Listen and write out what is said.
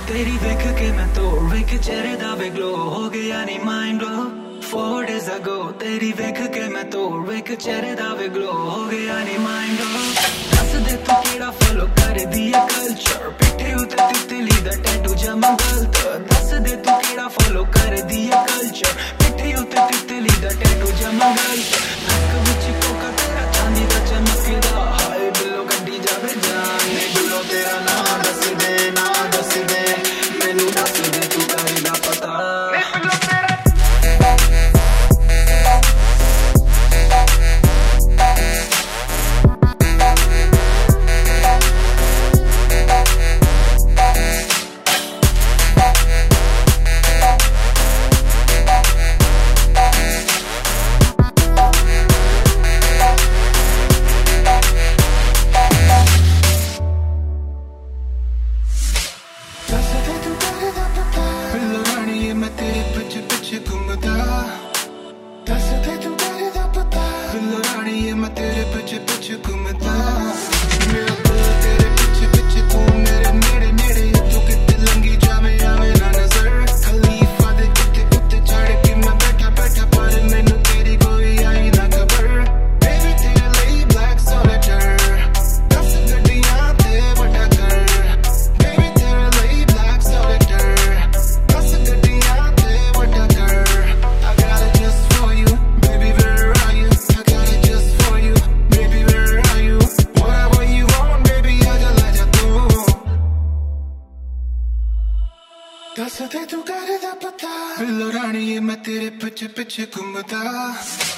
तेरी वेख के मैं तोड़ वेख चेहरे दा वे ग्लो हो गया नी माइंड ब्लो 4 days ago तेरी वेख के मैं तोड़ वेख चेहरे दा वे ग्लो हो गया नी माइंड ब्लो दस दे तू केड़ा फॉलो कर दिया कल्चर पिठे उते तितली दा टैटू जमा गलत दस दे तू केड़ा फॉलो कर दिया कल्चर पिठे उते तितली दा टैटू जमा गलत हक विच कोका तेरा चांदी दा चमकदा हाय बिल्लो गड्डी जावे जान ने बिल्लो तेरा नाम दस दे मैनू दस दे तू करेगा पता दस दे तू करे दा पता बिल्लो रानी मैं तेरे पिछे पिछे घूमदा